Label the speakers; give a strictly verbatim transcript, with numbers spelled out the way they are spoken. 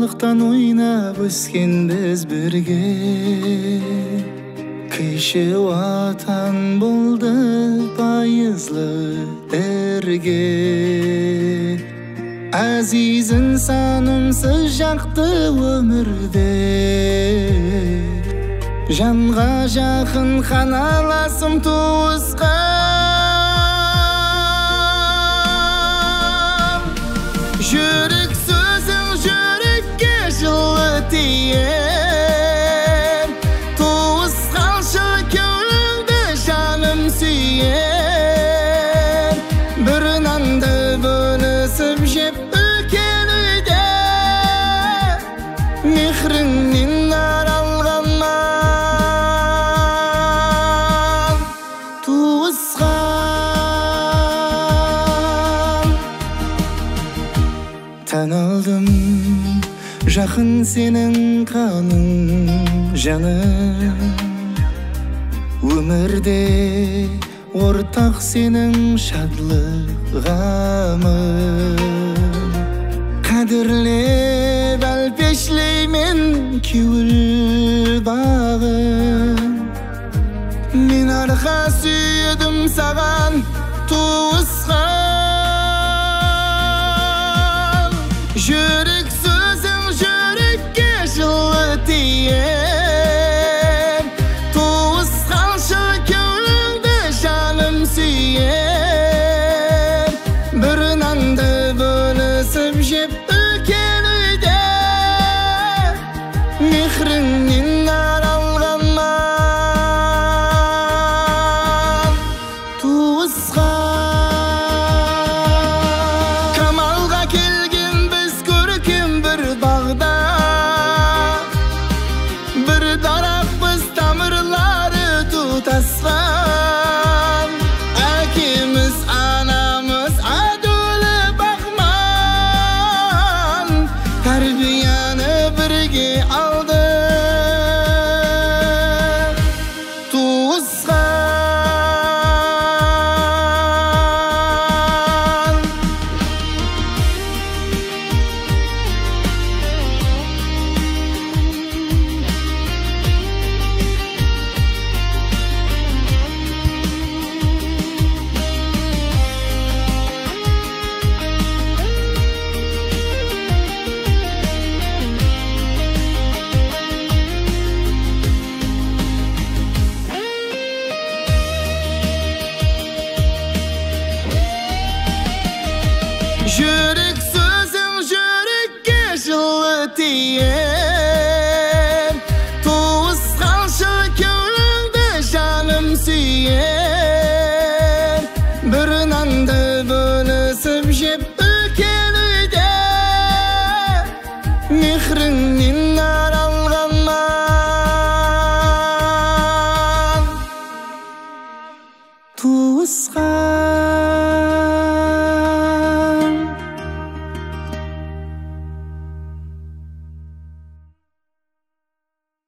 Speaker 1: балалыктан ойнап өскенбиз бирге. Киши ватан болды пайызлы эрге. Азиз инсанымсыз жакты өмүрдө жанга жакын ханаласым туыска. Жүрек сөзің жүрекке жылы тиер, туысқанша көңіліңді жаным сүйер. Бір нанды бөлісіп жеп үлкен үйде, мехріңнен аралғанман туысқан. Тән алдым жақын сенің қаның жаным, өмірде ортақ сенің шатлық ғамың. Қадірлеп әлпешлеймен кеуіл бағын, мен арқа сүйедім саған туысқан. Жүрек сөзің жүрекке жылы тиер, туысқанша көңіліңді жаным сүйер. Бір нанды бөлісіп жеп үлкен үйде, мехріңнен